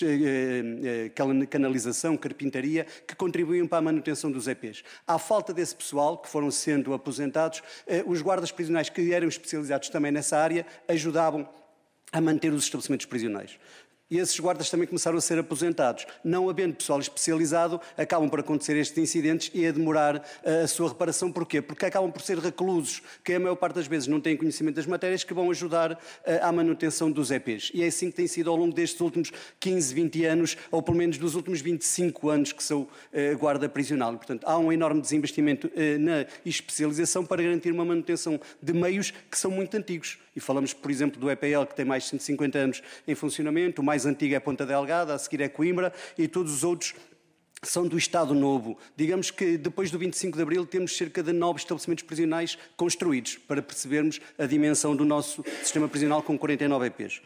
canalização, carpintaria, que contribuíam para a manutenção dos EPs. À falta desse pessoal, que foram sendo aposentados, os guardas prisionais que eram especializados também nessa área ajudavam a manter os estabelecimentos prisionais. E esses guardas também começaram a ser aposentados. Não havendo pessoal especializado, acabam por acontecer estes incidentes e a demorar a sua reparação. Porquê? Porque acabam por ser reclusos, que a maior parte das vezes não têm conhecimento das matérias, que vão ajudar à manutenção dos EPs. E é assim que tem sido ao longo destes últimos 15, 20 anos, ou pelo menos dos últimos 25 anos que sou guarda prisional. E, portanto, há um enorme desinvestimento na especialização para garantir uma manutenção de meios que são muito antigos. E falamos, por exemplo, do EPL, que tem mais de 150 anos em funcionamento, o mais antigo é Ponta Delgada, a seguir é Coimbra, e todos os outros são do Estado Novo. Digamos que depois do 25 de Abril temos cerca de 9 estabelecimentos prisionais construídos, para percebermos a dimensão do nosso sistema prisional com 49 EPs.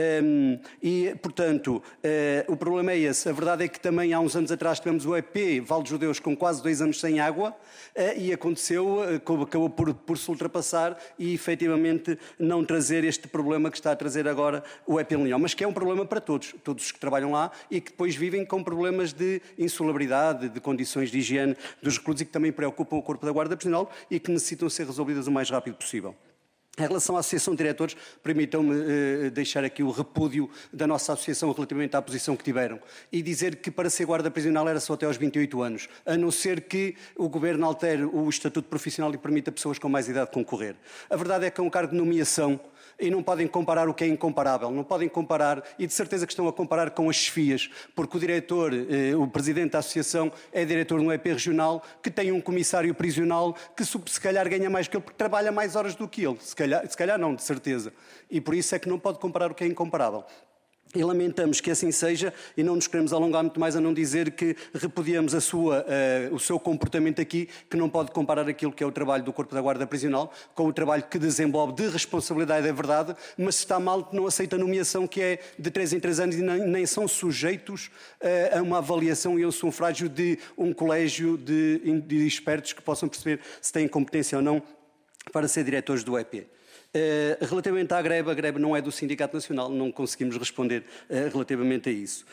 E, portanto, o problema é esse. A verdade é que também há uns anos atrás tivemos o EP Vale dos Judeus com quase 2 anos sem água e aconteceu, acabou por se ultrapassar e, efetivamente, não trazer este problema que está a trazer agora o EP Leão, mas que é um problema para todos os que trabalham lá e que depois vivem com problemas de insalubridade, de condições de higiene dos reclusos e que também preocupam o Corpo da Guarda Prisional e que necessitam ser resolvidas o mais rápido possível. Em relação à Associação de Diretores, permitam-me deixar aqui o repúdio da nossa Associação relativamente à posição que tiveram e dizer que para ser guarda prisional era só até aos 28 anos, a não ser que o Governo altere o Estatuto Profissional e permita pessoas com mais idade concorrer. A verdade é que é um cargo de nomeação e não podem comparar o que é incomparável, não podem comparar, e de certeza que estão a comparar com as chefias, porque o diretor, o presidente da associação, é diretor de um EP regional, que tem um comissário prisional que se calhar ganha mais que ele, porque trabalha mais horas do que ele, se calhar não, de certeza, e por isso é que não pode comparar o que é incomparável. E lamentamos que assim seja e não nos queremos alongar muito mais a não dizer que repudiamos o seu comportamento aqui, que não pode comparar aquilo que é o trabalho do Corpo da Guarda Prisional com o trabalho que desenvolve de responsabilidade, é verdade, mas se está mal não aceita a nomeação que é de 3 em 3 anos e nem são sujeitos a uma avaliação e a um sufrágio de um colégio de expertos que possam perceber se têm competência ou não para ser diretores do EP. Relativamente à greve, a greve não é do Sindicato Nacional, não conseguimos responder relativamente a isso.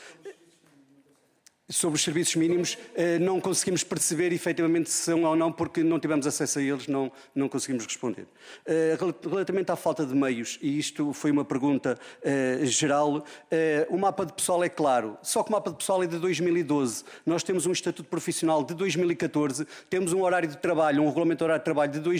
Sobre os serviços mínimos, não conseguimos perceber efetivamente se são ou não, porque não tivemos acesso a eles, não conseguimos responder. Relativamente à falta de meios, e isto foi uma pergunta geral, o mapa de pessoal é claro, só que o mapa de pessoal é de 2012. Nós temos um estatuto profissional de 2014, temos um horário de trabalho, um regulamento de horário de trabalho de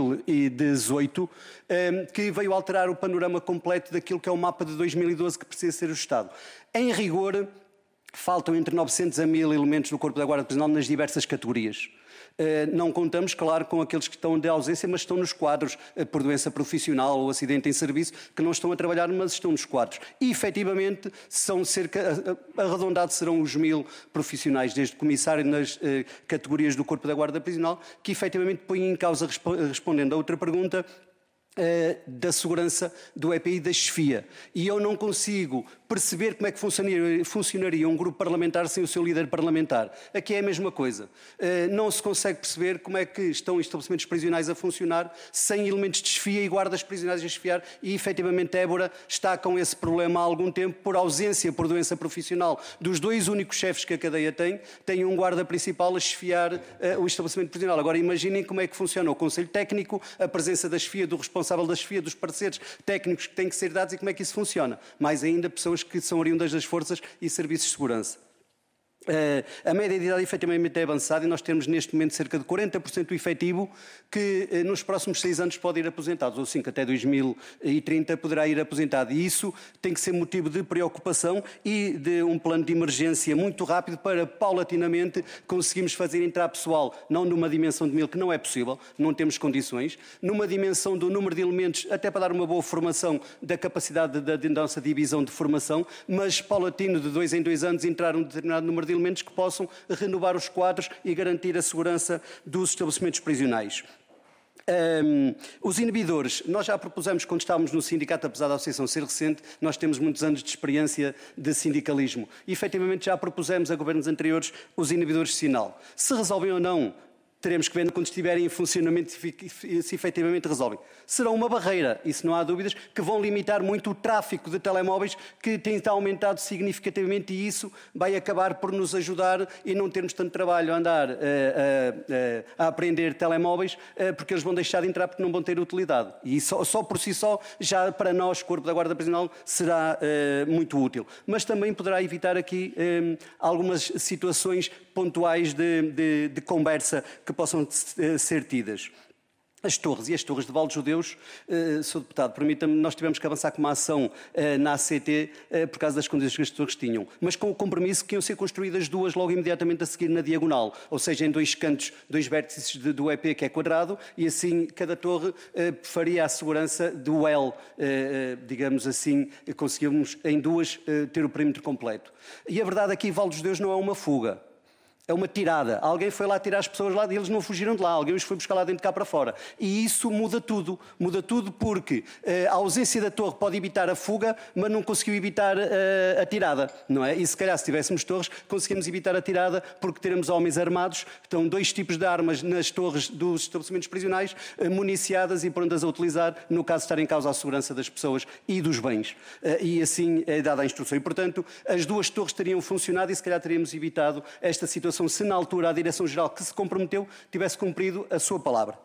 2018, que veio alterar o panorama completo daquilo que é o mapa de 2012 que precisa ser ajustado. Em rigor, faltam entre 900 a 1000 elementos no Corpo da Guarda Prisional nas diversas categorias. Não contamos, claro, com aqueles que estão de ausência, mas estão nos quadros por doença profissional ou acidente em serviço, que não estão a trabalhar, mas estão nos quadros. E, efetivamente, são cerca, arredondados serão os 1000 profissionais, desde comissário nas categorias do Corpo da Guarda Prisional, que efetivamente põem em causa, respondendo a outra pergunta, da segurança do EPI e da chefia. E eu não consigo perceber como é que funcionaria um grupo parlamentar sem o seu líder parlamentar. Aqui é a mesma coisa. Não se consegue perceber como é que estão estabelecimentos prisionais a funcionar sem elementos de chefia e guardas prisionais a chefiar, e efetivamente Évora está com esse problema há algum tempo por ausência, por doença profissional dos 2 únicos chefes que a cadeia tem um guarda principal a chefiar o estabelecimento prisional. Agora imaginem como é que funciona o Conselho Técnico, a presença da chefia, do responsável da chefia, dos pareceres técnicos que têm que ser dados e como é que isso funciona. Mais ainda pessoas que são oriundas das forças e serviços de segurança. A média de idade efetivamente é avançada e nós temos neste momento cerca de 40% do efetivo que nos próximos 6 anos pode ir aposentados, ou 5 até 2030 poderá ir aposentado. E isso tem que ser motivo de preocupação e de um plano de emergência muito rápido para, paulatinamente, conseguirmos fazer entrar pessoal, não numa dimensão de 1000, que não é possível, não temos condições, numa dimensão do número de elementos, até para dar uma boa formação da capacidade da nossa divisão de formação, mas paulatino, de 2 em 2 anos, entrar um determinado número de elementos que possam renovar os quadros e garantir a segurança dos estabelecimentos prisionais. Os inibidores, nós já propusemos quando estávamos no sindicato, apesar da associação ser recente, nós temos muitos anos de experiência de sindicalismo e efetivamente já propusemos a governos anteriores os inibidores de sinal. Se resolvem ou não, teremos que ver quando estiverem em funcionamento se efetivamente resolvem. Serão uma barreira, isso não há dúvidas, que vão limitar muito o tráfego de telemóveis que tem aumentado significativamente e isso vai acabar por nos ajudar e não termos tanto trabalho a andar a aprender telemóveis porque eles vão deixar de entrar porque não vão ter utilidade. E só por si só, já para nós, Corpo da Guarda Prisional, será muito útil. Mas também poderá evitar aqui algumas situações pontuais de conversa que possam ser tidas. As torres e as torres de Valdejudeus, Sr. Deputado, permita-me, nós tivemos que avançar com uma ação na ACT por causa das condições que as torres tinham, mas com o compromisso que iam ser construídas 2 logo imediatamente a seguir na diagonal, ou seja, em 2 cantos, 2 vértices do EP que é quadrado e assim cada torre faria a segurança do L, digamos assim, conseguimos em 2 ter o perímetro completo. E a verdade é que Valdejudeus não é uma fuga. É uma tirada. Alguém foi lá tirar as pessoas lá e eles não fugiram de lá. Alguém os foi buscar lá dentro de cá para fora. E isso muda tudo. Muda tudo porque a ausência da torre pode evitar a fuga, mas não conseguiu evitar a tirada, não é? E se calhar se tivéssemos torres, conseguimos evitar a tirada porque teremos homens armados. Estão 2 tipos de armas nas torres dos estabelecimentos prisionais, municiadas e prontas a utilizar, no caso de estar em causa a segurança das pessoas e dos bens. E assim é dada a instrução. E, portanto, as 2 torres teriam funcionado e se calhar teríamos evitado esta situação se na altura a Direção-Geral que se comprometeu tivesse cumprido a sua palavra.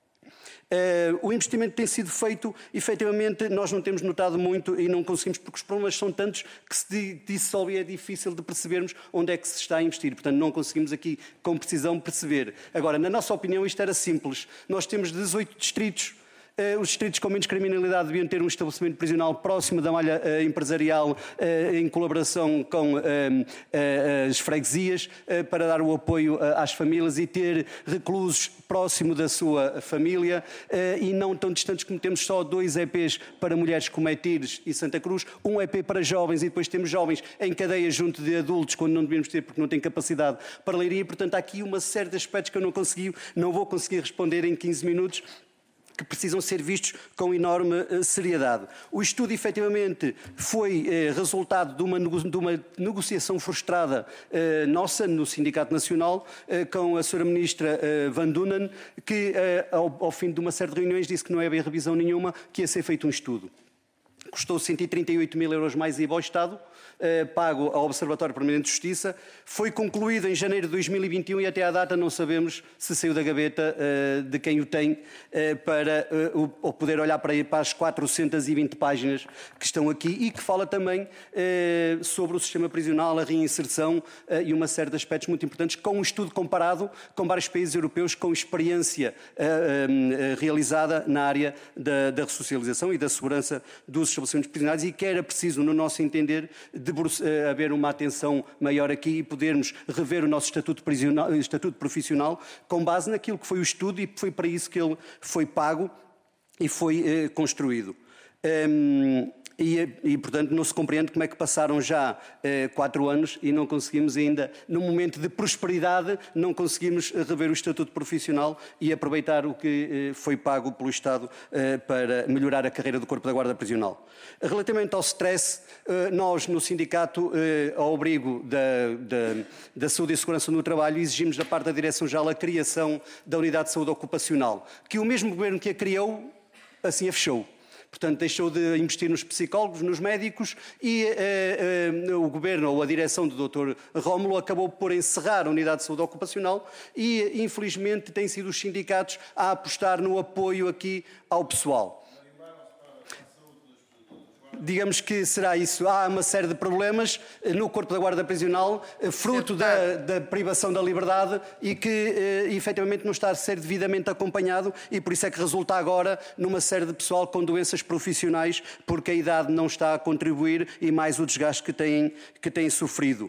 O investimento tem sido feito, efetivamente nós não temos notado muito e não conseguimos, porque os problemas são tantos que se dissolve e é difícil de percebermos onde é que se está a investir. Portanto, não conseguimos aqui com precisão perceber. Agora, na nossa opinião, isto era simples. Nós temos 18 distritos Os distritos com menos criminalidade deviam ter um estabelecimento prisional próximo da malha empresarial, em colaboração com as freguesias, para dar o apoio às famílias e ter reclusos próximo da sua família, e não tão distantes como temos só 2 EPs para mulheres como Tires e Santa Cruz, um EP para jovens, e depois temos jovens em cadeia junto de adultos, quando não devemos ter porque não têm capacidade para leiria. Portanto, há aqui uma série de aspectos que eu não vou conseguir responder em 15 minutos, que precisam ser vistos com enorme seriedade. O estudo, efetivamente, foi resultado de uma negociação frustrada nossa no Sindicato Nacional com a Sra. Ministra Van Dunen, que, ao fim de uma série de reuniões, disse que não havia revisão nenhuma, que ia ser feito um estudo. Custou 138 mil euros mais IVA ao Estado, pago ao Observatório Permanente de Justiça. Foi concluído em janeiro de 2021 e até à data não sabemos se saiu da gaveta de quem o tem, para poder olhar para as 420 páginas que estão aqui e que fala também sobre o sistema prisional, a reinserção e uma série de aspectos muito importantes, com um estudo comparado com vários países europeus com experiência realizada na área da ressocialização e da segurança dos estabelecimentos prisionais, e que era preciso, no nosso entender, haver uma atenção maior aqui e podermos rever o nosso estatuto profissional com base naquilo que foi o estudo, e foi para isso que ele foi pago e foi construído. Portanto, não se compreende como é que passaram já 4 anos e não conseguimos ainda, num momento de prosperidade, não conseguimos rever o estatuto profissional e aproveitar o que foi pago pelo Estado para melhorar a carreira do Corpo da Guarda Prisional. Relativamente ao stress, nós no sindicato, ao abrigo da saúde e segurança no trabalho, exigimos da parte da Direção-Geral a criação da Unidade de Saúde Ocupacional, que o mesmo governo que a criou, assim a fechou. Portanto, deixou de investir nos psicólogos, nos médicos, e o Governo, ou a direção do Dr. Rómulo, acabou por encerrar a Unidade de Saúde Ocupacional e, infelizmente, têm sido os sindicatos a apostar no apoio aqui ao pessoal. Digamos que será isso. Há uma série de problemas no Corpo da Guarda Prisional, fruto da privação da liberdade, e que efetivamente não está a ser devidamente acompanhado, e por isso é que resulta agora numa série de pessoal com doenças profissionais, porque a idade não está a contribuir e mais o desgaste que têm sofrido.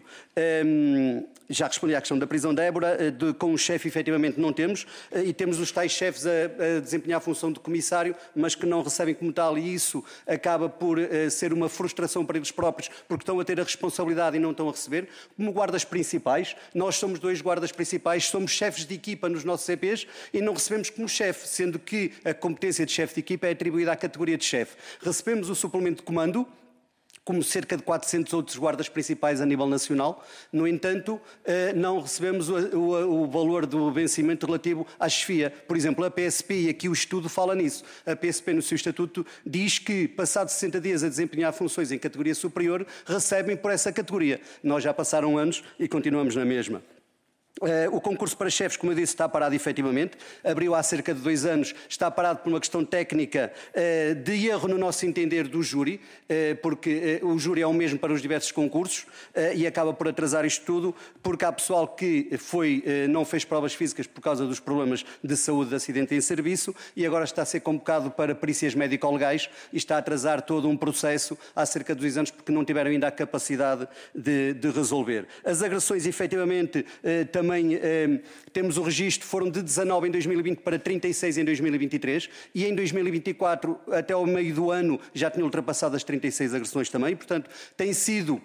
Já respondi à questão da prisão de Évora, com o chefe efetivamente não temos, e temos os tais chefes a desempenhar a função de comissário, mas que não recebem como tal, e isso acaba por ser uma frustração para eles próprios, porque estão a ter a responsabilidade e não estão a receber. Como guardas principais, nós somos 2 guardas principais, somos chefes de equipa nos nossos CPs e não recebemos como chefe, sendo que a competência de chefe de equipa é atribuída à categoria de chefe. Recebemos o suplemento de comando, como cerca de 400 outros guardas principais a nível nacional. No entanto, não recebemos o valor do vencimento relativo à chefia. Por exemplo, a PSP, e aqui o estudo fala nisso, a PSP no seu estatuto diz que, passados 60 dias a desempenhar funções em categoria superior, recebem por essa categoria. Nós já passaram anos e continuamos na mesma. O concurso para chefes, como eu disse, está parado efetivamente. Abriu há cerca de 2 anos, está parado por uma questão técnica de erro, no nosso entender, do júri, porque o júri é o mesmo para os diversos concursos e acaba por atrasar isto tudo, porque há pessoal que não fez provas físicas por causa dos problemas de saúde de acidente em serviço e agora está a ser convocado para perícias médico-legais e está a atrasar todo um processo há cerca de 2 anos porque não tiveram ainda a capacidade de resolver. As agressões, efetivamente, também temos o registro, foram de 19 em 2020 para 36 em 2023 e em 2024, até ao meio do ano, já tinham ultrapassado as 36 agressões também, portanto, têm sido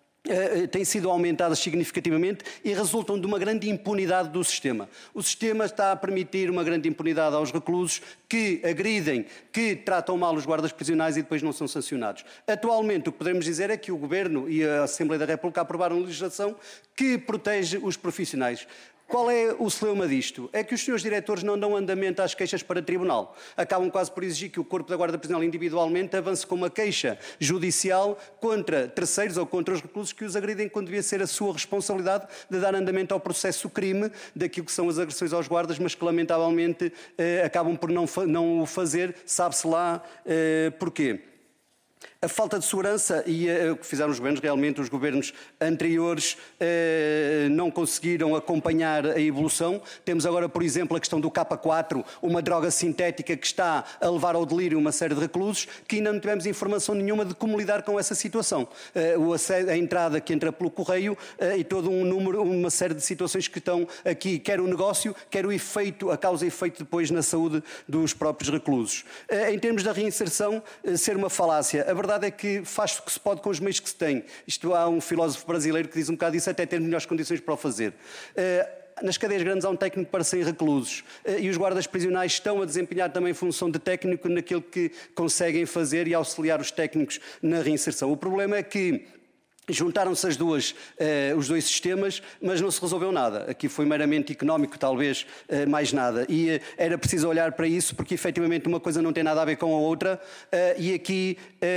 aumentadas significativamente e resultam de uma grande impunidade do sistema. O sistema está a permitir uma grande impunidade aos reclusos que agridem, que tratam mal os guardas prisionais e depois não são sancionados. Atualmente, o que podemos dizer é que o Governo e a Assembleia da República aprovaram legislação que protege os profissionais. Qual é o celeuma disto? É que os senhores diretores não dão andamento às queixas para tribunal. Acabam quase por exigir que o Corpo da Guarda Prisional individualmente avance com uma queixa judicial contra terceiros ou contra os reclusos que os agridem, quando devia ser a sua responsabilidade de dar andamento ao processo crime daquilo que são as agressões aos guardas, mas que lamentavelmente acabam por não o fazer, sabe-se lá porquê. A falta de segurança e o que fizeram os governos, realmente os governos anteriores não conseguiram acompanhar a evolução. Temos agora, por exemplo, a questão do K4, uma droga sintética que está a levar ao delírio uma série de reclusos, que ainda não tivemos informação nenhuma de como lidar com essa situação. A entrada que entra pelo correio e todo uma série de situações que estão aqui, quer o negócio, quer o efeito, a causa e efeito depois na saúde dos próprios reclusos. Em termos da reinserção, ser uma falácia. A verdade é que faz o que se pode com os meios que se tem. Há um filósofo brasileiro que diz um bocado isso, até ter melhores condições para o fazer. Nas cadeias grandes há um técnico para 100 reclusos e os guardas prisionais estão a desempenhar também função de técnico naquilo que conseguem fazer e auxiliar os técnicos na reinserção. O problema é que juntaram-se os dois sistemas, mas não se resolveu nada. Aqui foi meramente económico, talvez, mais nada. E era preciso olhar para isso, porque efetivamente uma coisa não tem nada a ver com a outra, e aqui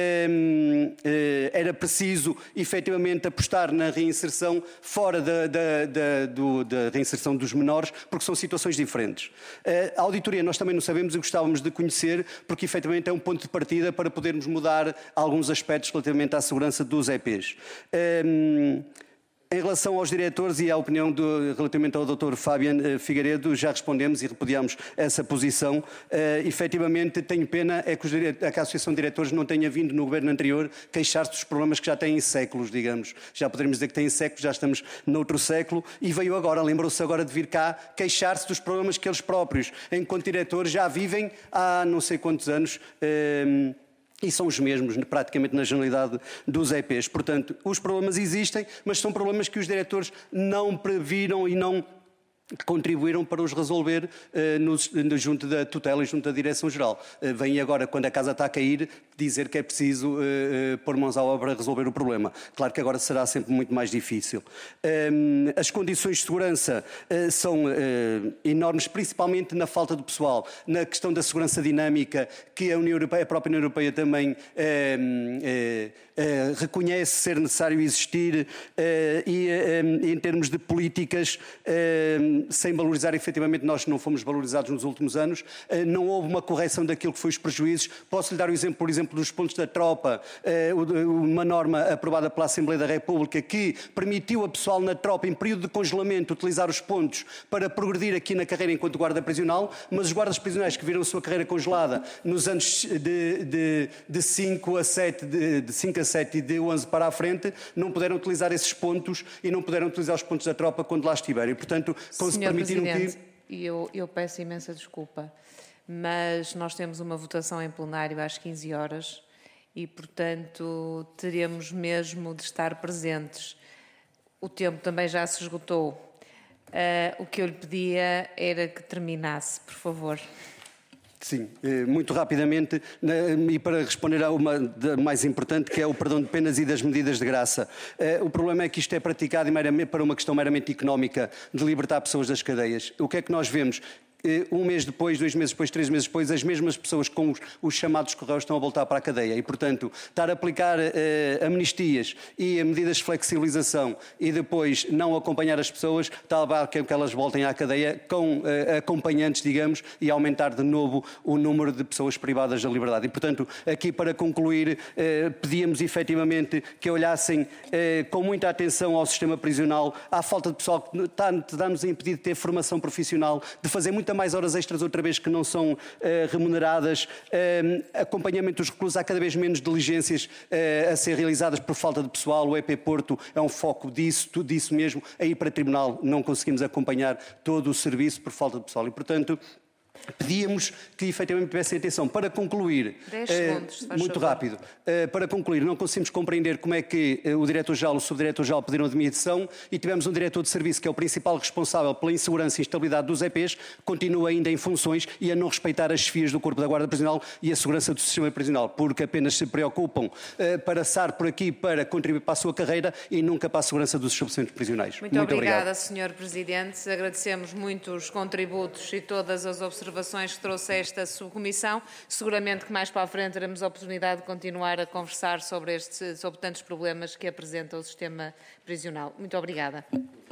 era preciso efetivamente apostar na reinserção fora da reinserção dos menores, porque são situações diferentes. A auditoria nós também não sabemos e gostávamos de conhecer, porque efetivamente é um ponto de partida para podermos mudar alguns aspectos relativamente à segurança dos EPs. Em relação aos diretores e à opinião relativamente ao Dr. Fabian Figueiredo, já respondemos e repudiamos essa posição. Efetivamente, tenho pena é que a Associação de Diretores não tenha vindo no governo anterior queixar-se dos problemas que já têm séculos, digamos. Já poderíamos dizer que têm séculos, já estamos noutro século, e veio agora, lembrou-se agora de vir cá queixar-se dos problemas que eles próprios, enquanto diretores, já vivem há não sei quantos anos. E são os mesmos, praticamente na generalidade dos EPs. Portanto, os problemas existem, mas são problemas que os diretores não previram e não contribuíram para os resolver junto da tutela e junto da Direção-Geral. Vem agora, quando a casa está a cair, dizer que é preciso pôr mãos à obra a resolver o problema. Claro que agora será sempre muito mais difícil. As condições de segurança são enormes, principalmente na falta de pessoal, na questão da segurança dinâmica, que a própria União Europeia também reconhece ser necessário existir, e em termos de políticas, sem valorizar, efetivamente nós não fomos valorizados nos últimos anos, não houve uma correção daquilo que foi os prejuízos. Posso lhe dar o exemplo, por exemplo, dos pontos da tropa, uma norma aprovada pela Assembleia da República que permitiu a pessoal na tropa, em período de congelamento, utilizar os pontos para progredir aqui na carreira enquanto guarda prisional, mas os guardas prisionais que viram a sua carreira congelada nos anos de 5 a 7 e de 11 para a frente, não puderam utilizar esses pontos e não puderam utilizar os pontos da tropa quando lá estiverem. Portanto, Senhor Presidente, eu peço imensa desculpa, mas nós temos uma votação em plenário às 15 horas e, portanto, teremos mesmo de estar presentes. O tempo também já se esgotou. O que eu lhe pedia era que terminasse, por favor. Sim, muito rapidamente, e para responder a uma mais importante, que é o perdão de penas e das medidas de graça. O problema é que isto é praticado para uma questão meramente económica, de libertar pessoas das cadeias. O que é que nós vemos? Um mês depois, 2 meses depois, 3 meses depois, as mesmas pessoas com os chamados correios estão a voltar para a cadeia. E, portanto, estar a aplicar amnistias e medidas de flexibilização e depois não acompanhar as pessoas, está a levar que elas voltem à cadeia com acompanhantes, digamos, e aumentar de novo o número de pessoas privadas da liberdade. E, portanto, aqui para concluir, pedíamos efetivamente que olhassem com muita atenção ao sistema prisional, à falta de pessoal que está-nos a impedir de ter formação profissional, de fazer muita mais horas extras outra vez que não são remuneradas, acompanhamento dos reclusos, há cada vez menos diligências a ser realizadas por falta de pessoal. O EP Porto é um foco disso, tudo isso mesmo. Aí para tribunal não conseguimos acompanhar todo o serviço por falta de pessoal e, portanto, pedíamos que efetivamente tivessem atenção. Para concluir, 10 segundos, muito rápido, para concluir, não conseguimos compreender como é que o Diretor-Geral e o Subdiretor-Geral pediram admissão e tivemos um Diretor de Serviço que é o principal responsável pela insegurança e instabilidade dos EPs, continua ainda em funções e a não respeitar as chefias do Corpo da Guarda Prisional e a segurança do sistema prisional, porque apenas se preocupam para passar por aqui para contribuir para a sua carreira e nunca para a segurança dos estabelecimentos prisionais. Muito obrigada, Sr. Presidente. Agradecemos muito os contributos e todas as observações que trouxe esta subcomissão. Seguramente que mais para a frente teremos a oportunidade de continuar a conversar sobre tantos problemas que apresenta o sistema prisional. Muito obrigada.